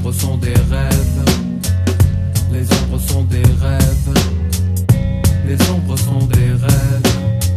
ombres sont des rêves. Les ombres sont des rêves. Les ombres sont des rêves.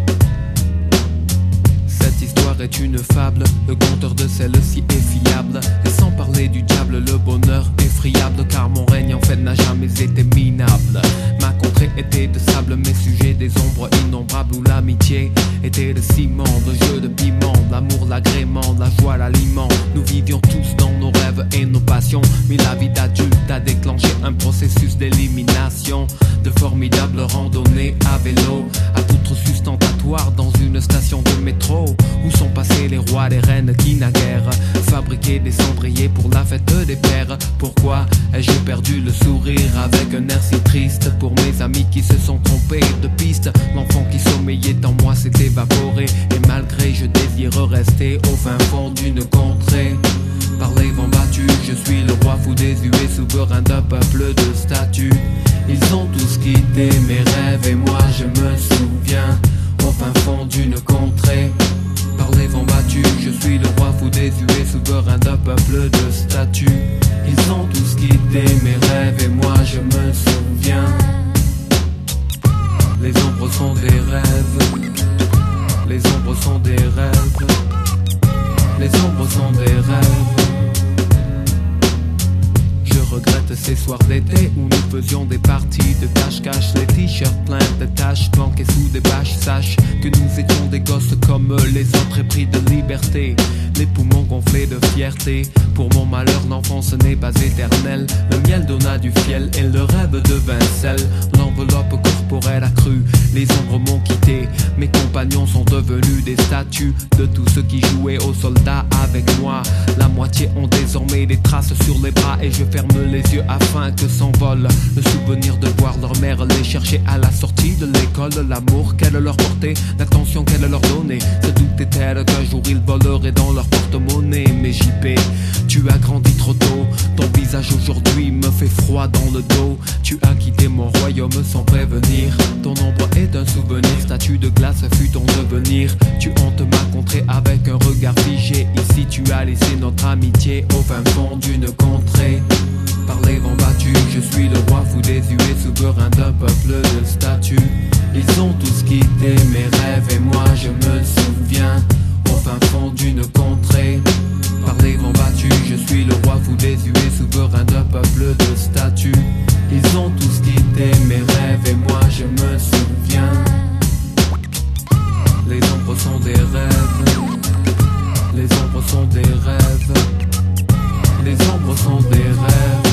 Cette histoire est une fable, le conteur de celle-ci est fiable. Et sans parler du diable, le bonheur est friable, car mon règne en fait n'a jamais été minable. Ma contrée était de sable, mes sujets des ombres innombrables, où l'amitié était le ciment, le jeu de piment, l'amour, l'agrément, la joie, l'aliment. Nous vivions tous dans nos rêves et nos passions, mais la vie d'adulte a déclenché un processus d'élimination. De formidables randonnées à vélo, à poutre sustentatoire dans une station de métro, où sont passés les rois, les reines qui naguère fabriquaient des cendriers pour la fête des pères. Pourquoi ai-je perdu le sourire avec un air si triste pour mes amis qui se sont trompés de piste? L'enfant qui sommeillait en moi s'est évaporé, et malgré je désire rester au fin fond d'une contrée. Par les vents battus, je suis le roi fou désuet, souverain d'un peuple de statues. Ils ont tous quitté mes rêves et moi je me souviens, au fin fond d'une contrée. Par les vents battus, je suis le roi fou désuet, souverain d'un peuple de statues. Ils ont tous quitté mes rêves et moi je me souviens. Les ombres sont des rêves. Les ombres sont des rêves. Les ombres sont des rêves. Je regrette ces soirs d'été où nous faisions des parties de cache-cache, les t-shirts pleins de taches planqués sous des bâches. Sache que nous étions des gosses comme les autres, épris de liberté, les poumons gonflés de fierté. Pour mon malheur, l'enfance n'est pas éternelle. Le miel donna du fiel et le rêve devint sel. L'enveloppe corporelle accrue, les ombres m'ont quitté. Mes compagnons sont devenus des statues de tous ceux qui jouaient aux soldats avec moi. La moitié ont désormais des traces sur les bras, et je ferme les yeux afin que s'envole le souvenir de voir leur mère les chercher à la sortie de l'école. L'amour qu'elle leur portait, l'attention qu'elle leur donnait, se doutait-elle qu'un jour ils voleraient dans leur porte-monnaie? Mais JP, tu as grandi trop tôt, ton visage aujourd'hui me fait froid dans le dos. Tu as quitté mon royaume sans prévenir, ton ombre est un souvenir, statue de glace fut ton devenir. Tu hantes ma contrée avec un regard figé, ici tu as laissé notre amitié au fin fond d'une contrée. Par les vents battus, je suis le roi fou désuet, souverain d'un peuple de statues. Ils ont tous quitté mes rêves et moi je me souviens, au fin fond d'une contrée. Par les vents battus, je suis le roi fou désuet, souverain d'un peuple de statues. Ils ont tous quitté mes rêves et moi je me souviens. Les ombres sont des rêves. Les ombres sont des rêves. Les ombres sont des rêves.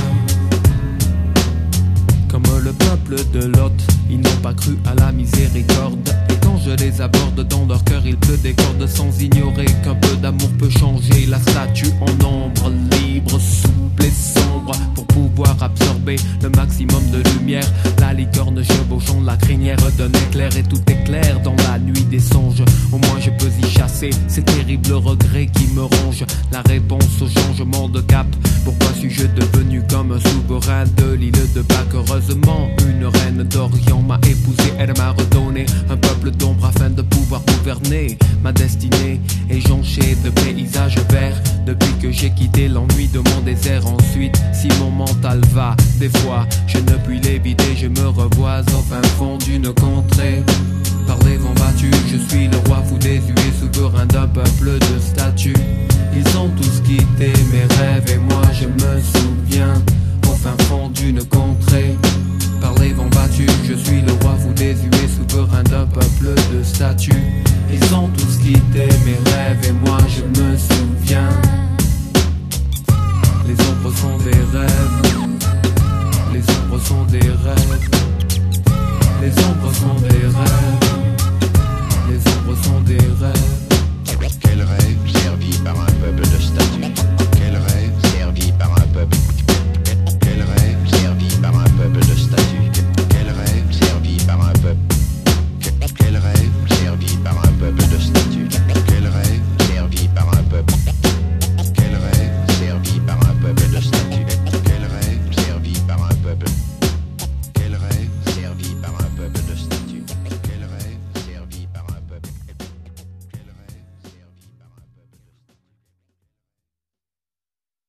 Comme le peuple de Lot, ils n'ont pas cru à la miséricorde. Et quand je les aborde, dans leur cœur il pleut des cordes, sans ignorer qu'un peu d'amour peut changer la statue en ombre, libre, souple et sombre, pour pouvoir absorber le maximum de lumière. La licorne chevauchant la crinière d'un éclair, et tout est clair dans la nuit des songes. Au moins je peux y chasser ces terribles regrets qui me rongent. La réponse au changement de cap. Pourquoi suis-je devenu comme un souverain de l'île de Pâques? Heureusement, une reine d'Orient m'a épousé, elle m'a redonné un peuple d'ombre afin de pouvoir gouverner. Ma destinée est jonchée de paysages verts depuis que j'ai quitté l'ennui de mon désert. Ensuite, si mon mental va, des fois je ne puis l'éviter, je me revois au fin fond d'une